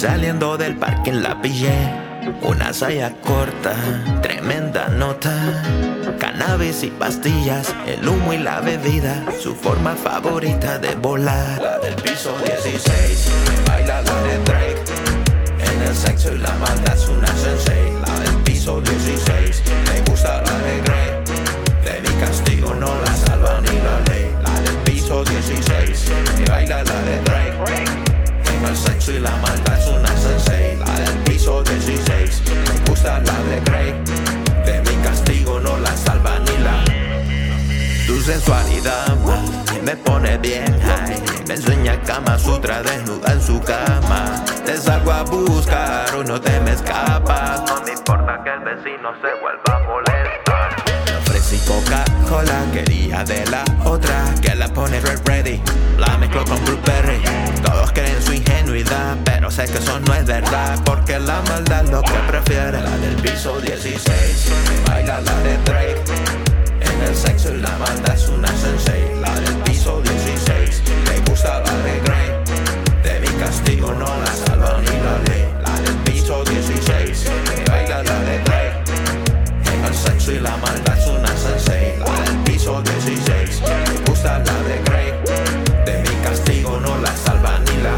Saliendo del parking la pillé, una saya corta, tremenda nota. Cannabis y pastillas, el humo y la bebida, su forma favorita de volar. La del piso 16, baila la de Drake. En el sexo y la maldad es una sensei. La del piso 16, me gusta la de Grey. De mi castigo no la salva ni la ley. La del piso 16, baila la de Drake. En el sexo y la maldad es una sensei. La del piso 16, me gusta la de Grey. De mi castigo no la salva ni la. Tu sensualidad me pone bien high. Me enseña Kama Sutra desnuda en su cama. Te salgo a buscar o no te me escapas. No me importa que el vecino se vuelva a molestar. Le ofrecí Coca-Cola, quería de la otra, que la pone red ready. La mezclo con blueberry. Todos creen su ingenuidad, pero sé que eso no es verdad, porque la maldad es lo que prefiere. La del piso 16, baila la de Drake. En el sexo y la maldad es una sensei. La del piso 16, me gusta la de Grey. De mi castigo no la salva ni la ley. La del piso 16, baila la de Drake. En el sexo y la maldad es una sensei. La del piso 16, me gusta la de Grey. De mi castigo no la salva ni la.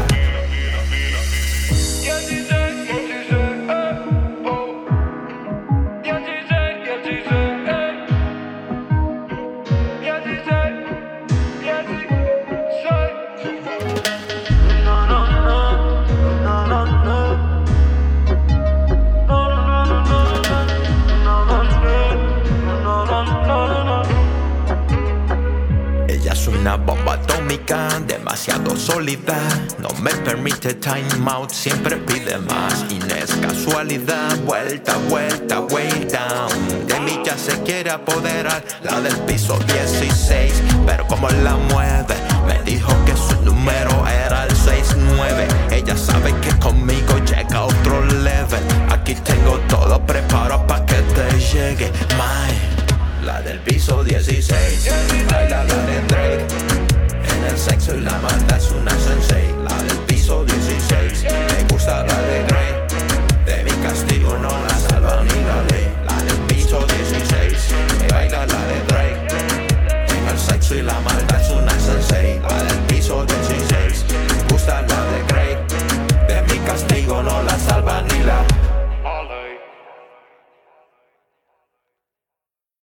Una bomba atómica, demasiado sólida. No me permite time out, siempre pide más. Y no es casualidad, vuelta, vuelta, way down. De mí ya se quiere apoderar, la del piso 16. Pero como la mueve, me dijo que su número era el 69. Ella sabe que conmigo llega a otro level. Aquí tengo todo preparado pa' que te llegue, my. La del piso 16, baila la de Drake. En el sexo y la maldad es una sensei. La del piso 16, me gusta la de Grey. De mi castigo no